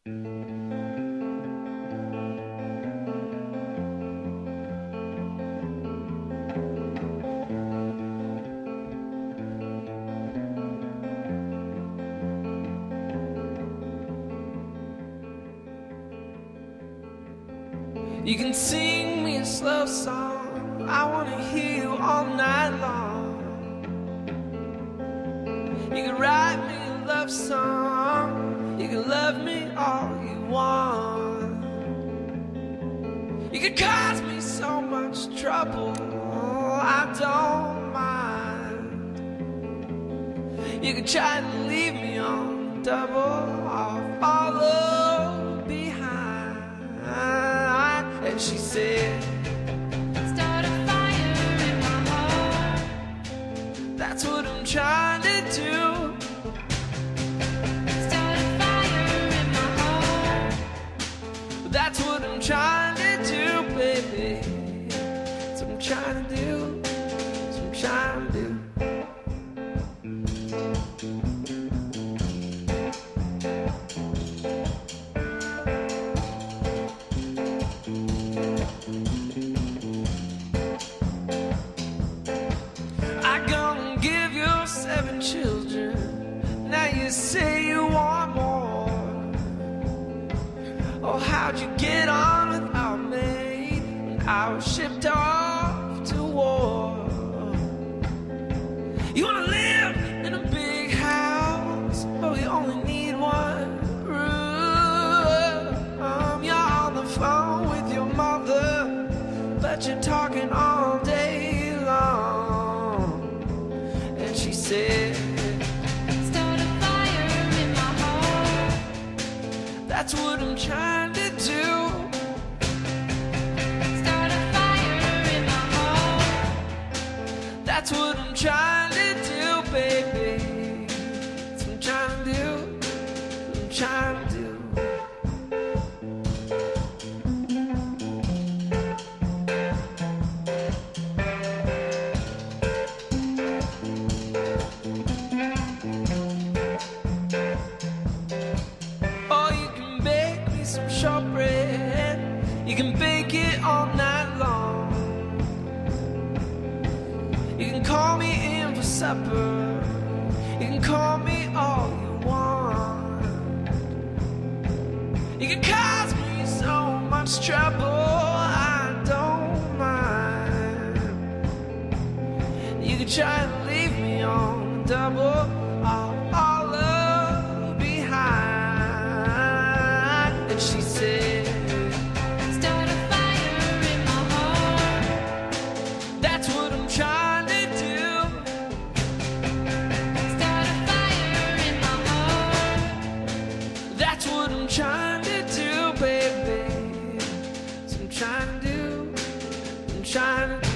You can sing me a slow song, I wanna hear you all night long. You can write me a love song, you can love me all you want. You can cause me so much trouble, I don't mind. You can try and leave me on double, I'll follow behind. And she said, start a fire in my heart. that's what I'm trying to do. Start a fire in my heart. That's what I'm trying to do, baby. That's what I'm trying to do. That's what I'm trying to do. I gonna give you 7 children. Now you say you want more. Oh, how'd you get on without me? I was shipped off to war. You wanna live in a big house, but we only need one room. You're on the phone with your mother, but you're talking all day long. And she said, Start a fire in my heart. that's what I'm trying to do. Start a fire in my heart. That's what I'm trying to do, baby. That's what I'm trying to do. That's what I'm trying to do. Oh, you can bake me some shortbread. You can bake it all night long. You can call me in for supper. You can call me all you want. You can cause me so much trouble, I don't mind. You can try and leave me on double, I'll follow behind. And she said, Start a fire in my heart. that's what I'm trying to do. Start a fire in my heart. That's what I'm trying to do, baby. That's what I'm trying to do. I'm trying to do.